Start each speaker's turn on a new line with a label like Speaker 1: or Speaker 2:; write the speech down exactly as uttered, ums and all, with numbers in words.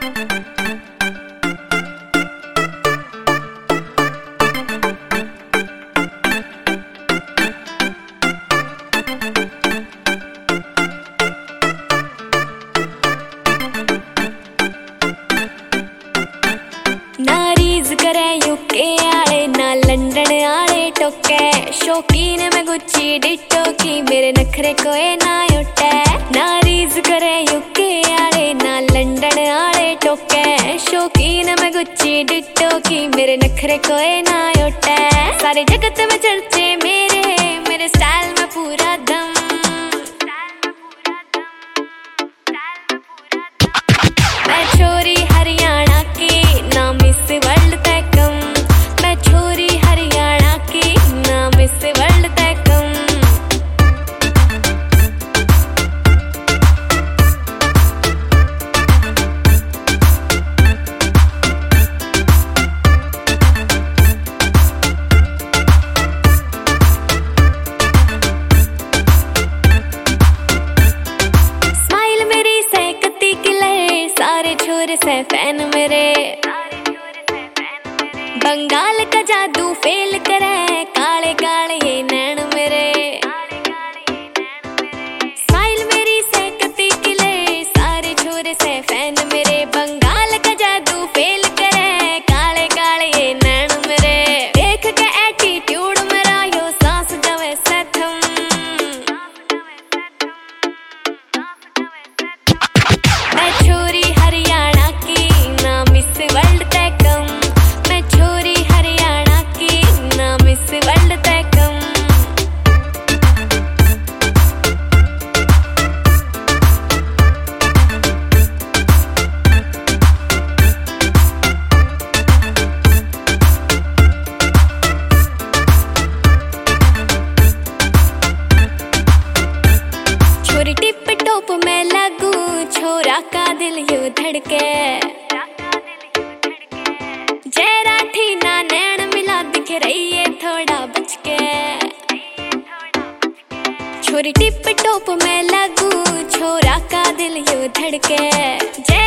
Speaker 1: करे यूके आले ना लंदन आले टोके शौकीन में गुच्ची डिटो की मेरे नखरे कोई ना उठे ना रीज करे यूके आले ना लंदन आले टोके शौकीन में गुच्ची डिटो की मेरे नखरे कोई ना उठे सारे जगत में चर्चे मेरे मेरे स्टाइल में पूरा दम मैं छोरी हरियाणा की ना मिस वर्ल्ड तकम मैं छोरी हरियाणा की ना मिस वर्ल्ड तकम स्माइल मेरी सहकती की लहर सारे छोर से फैन मेरे बंगाल का जादू फेल करे काले काले ये नैन मेरे स्माइल मेरी सहकती की ले सारे छोरे से फैन मेरे बंगाल का जादू फेल करे काले काले ये नैन मेरे देख के एटीट्यूड मेरा यो सांस जावे से थम मैं छोरी हरियाणा की ना मिस वर्ल्ड तकम मैं छोरी हरियाणा की ना मिस वर्ल्ड तकम छोरी टिप टॉप में लगू छोरा का दिल यूं धड़के जयराठी ना नैन मिला दिख रही है थोड़ा बच के छोरी टिप टॉप में लगू छोरा का दिल यूं धड़के जय